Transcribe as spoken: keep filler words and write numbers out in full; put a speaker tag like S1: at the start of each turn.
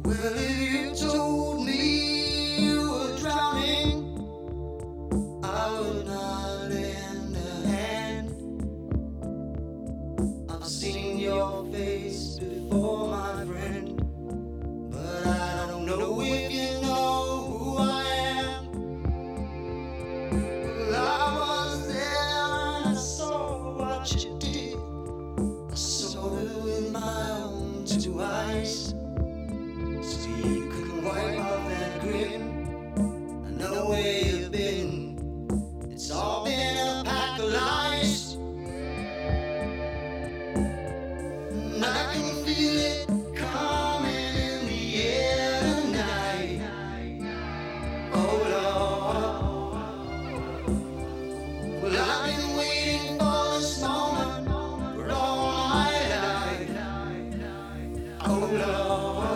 S1: Well, if you told me you were drowning, I would not lend a hand. I've seen your face before, my friend, but I don't know if you know who I am. Well, I was there and I saw what you did. I saw it with my own two eyes. So you couldn't wipe off that grin. I know where you've been. It's all been a pack of lies. And I can feel it coming in the air tonight. Oh Lord. Well, I've been waiting for this moment for all my life. Oh Lord.